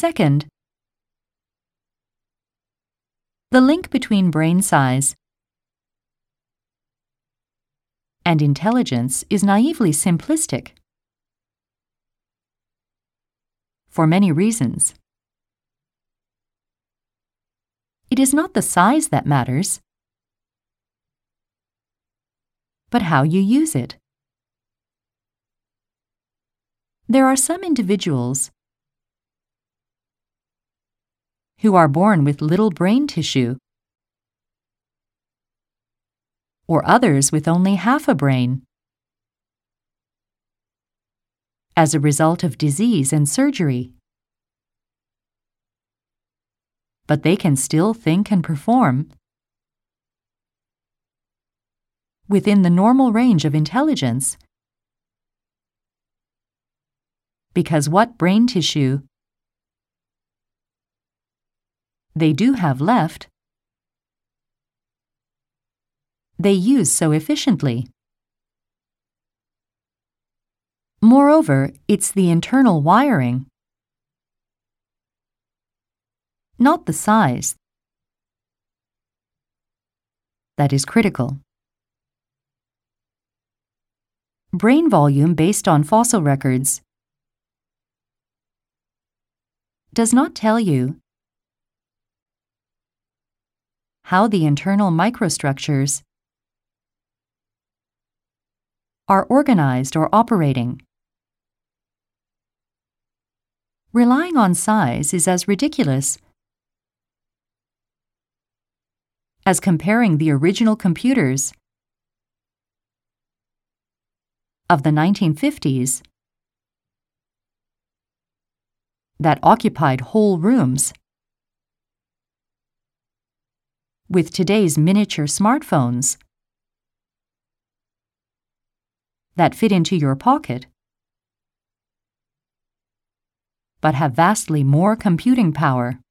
Second, the link between brain size and intelligence is naively simplistic for many reasons. It is not the size that matters, but how you use it. There are some individuals who are born with little brain tissue, or others with only half a brain, as a result of disease and surgery. But they can still think and perform within the normal range of intelligence, because what brain tissue they do have left, they use so efficiently. Moreover, it's the internal wiring, not the size, that is critical. Brain volume based on fossil records does not tell you how the internal microstructures are organized or operating. Relying on size is as ridiculous as comparing the original computers of the 1950s that occupied whole rooms with today's miniature smartphones that fit into your pocket but have vastly more computing power.